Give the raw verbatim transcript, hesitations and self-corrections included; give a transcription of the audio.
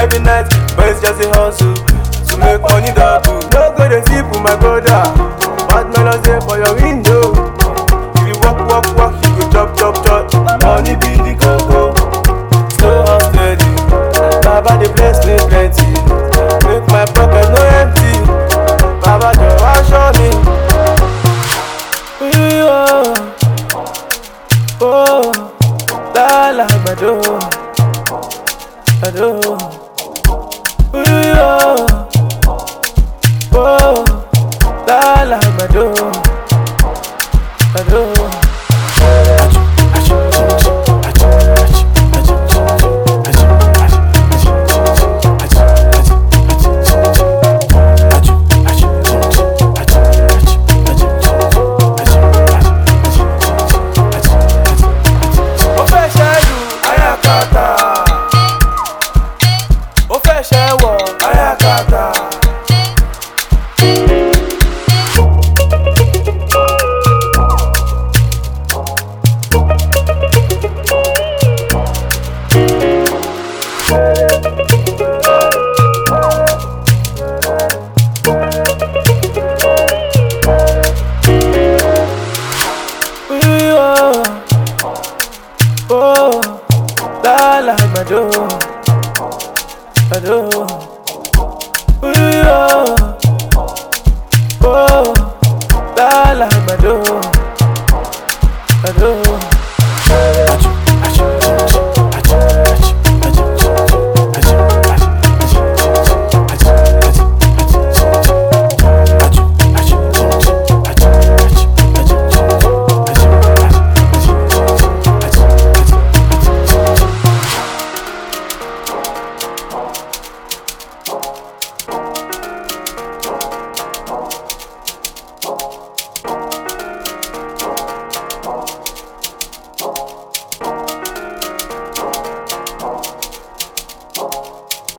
every night, but it's just a hustle to make money double. No go dey sleep with my brother, bad melons dey for your window. If you walk, walk, walk, you go chop, chop, chop. Money be the coco, slow and steady. Baba dey bless me plenty, make my pocket no empty. Baba just show me. Oh, oh, la la bado, bado. Oh, oh, la la bado, bado.